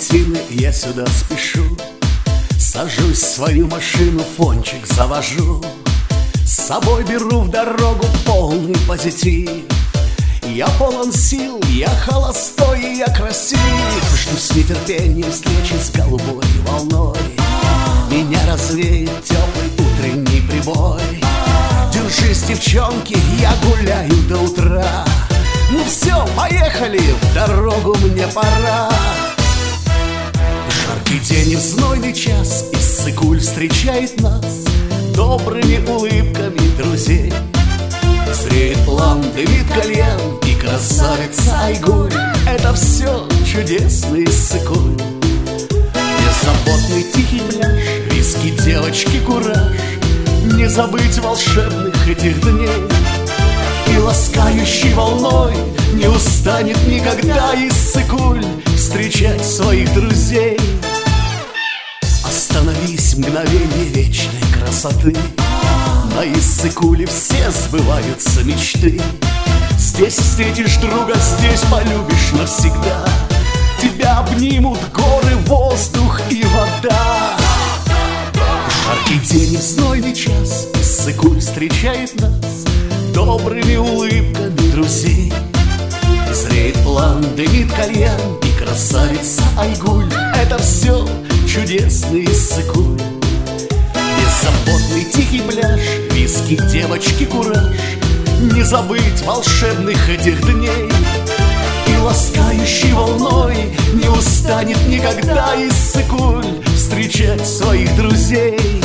Аргентины я сюда спешу, сажусь в свою машину, фончик завожу, с собой беру в дорогу полный позитив. Я полон сил, я холостой и я красив. Жду с нетерпением встречи с голубой волной. Меня развеет теплый утренний прибой. Держись, девчонки, я гуляю до утра. Ну все, поехали, в дорогу мне пора. Жаркий день и в знойный час Иссык-Куль встречает нас добрыми улыбками друзей. Зреет план, дымит кальян и красавица Айгуль. Это все чудесный Иссык-Куль. Беззаботный тихий пляж, виски, девочки, кураж. Не забыть волшебных этих дней. И ласкающей волной не устанет никогда Иссык-Куль встречать своих друзей. Остановись, мгновение вечной красоты. На Иссык-Куле все сбываются мечты. Здесь встретишь друга, здесь полюбишь навсегда. Тебя обнимут горы, воздух и вода. Жаркий день и в знойный час Иссык-Куль встречает нас добрыми улыбками друзей. Зреет план, дымит кальян и красавица Айгуль. Это все чудесный Иссык-Куль. Беззаботный тихий пляж, виски, девочки, кураж. Не забыть волшебных этих дней. И ласкающей волной не устанет никогда Иссык-Куль встречать своих друзей.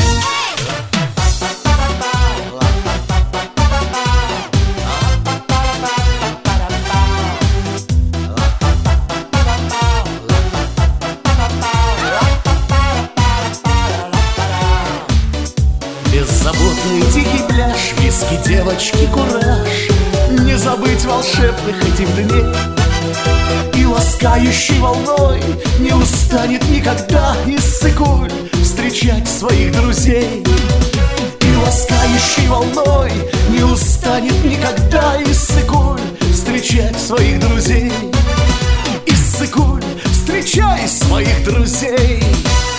Беззаботный тихий пляж, виски, девочки, кураж. Не забыть волшебных этих дней. И ласкающей волной не устанет никогда Иссык-Куль встречать своих друзей. И ласкающей волной не устанет никогда Иссык-Куль встречать своих друзей. Иссык-Куль, встречай своих друзей.